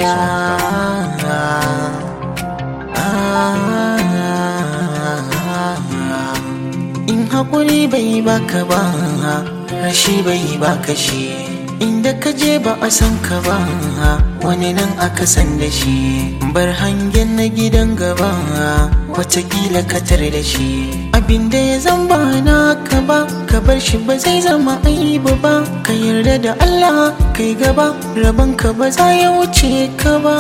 soyayya. In haƙuri bai baka ba, rashi bai baka shi. Inda ka je ba a san ka ba, wani nan aka san da shi. Bar hangen na gidan gaba, watakila ka tare da shi. Abinda ya zamba naka ba, ka bar shi ba zai zama aibu ba. Ka yarda da Allah kai gaba, rabon ka ba za ya wuce ka ba.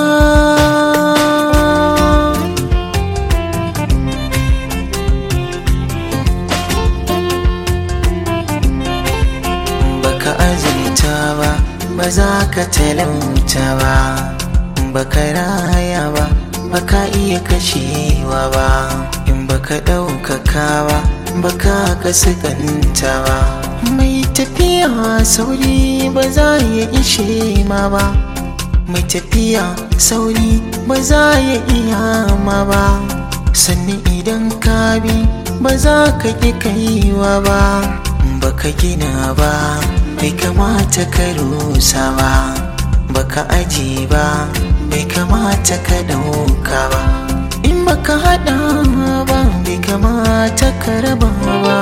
Baka azurta ba, ba za ka talauta ba. Baka raya ba, baka iya kashewa ba. In baka ɗaukaka ba, baka kaskanta ba. Mai tafiya sauri ba za ya ishe ma ba. Mai tafiya sauri ba za ya iya ma ba. Sannan idan ka bi ba za ka ƙi kaiwa ba. Baka gina ba, bai kamata ka rusa ba. Baka aji ba, bai kamata ka ɗauka ba. In baka haɗa ba, bai kamata ka raba ba.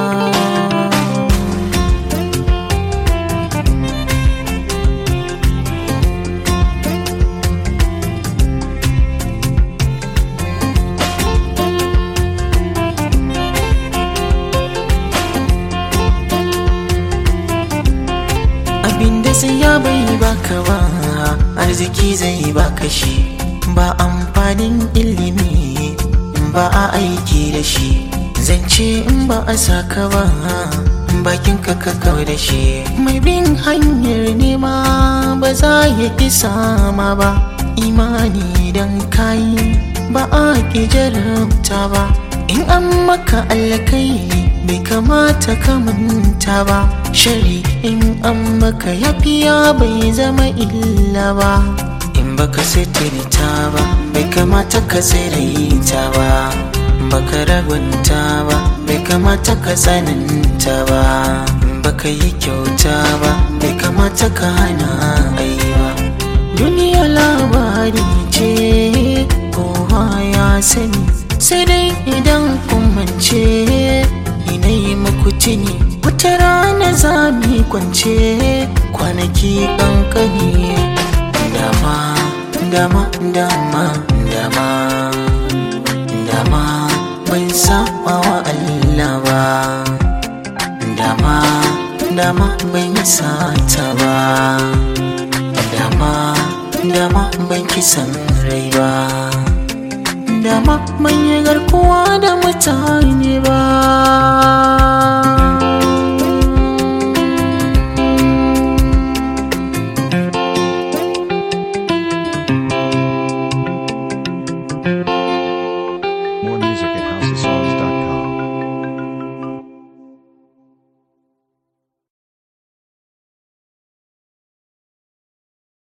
Abinda sai ya bai baka ba, arziki zai baka shi. Ba amfanin ilimi in ba a aiki da shi. Zance in ba a saka ba, bakin ka kawo da shi. Mai bin hanyar nema ba za ya isa ma ba. Imani dan kayi ba a ki jarabta ba. In an maka alkairi bai kamata ka manta ba. Shari in an maka yafiya bai zama illa ba. In baka sitirta ba, bai kamata ka tsiraita ba. Baka ragunta ba, bai kamata ka tsananta ba. Baka yi kyauta ba, bai kamata ka hana ai ba. Duniya labari ce kowa ya sani, sai dai idan kun mance ina yi muku tuni. Wata rana za mu kwance kwanaki kankani. Dama, dama, dama, dama, dama ban saba wa Allah ba. Dama, dama ban yi sata ba. Dama, dama ban kisan rai ba. Dama ban yi garkuwa da mutane ba.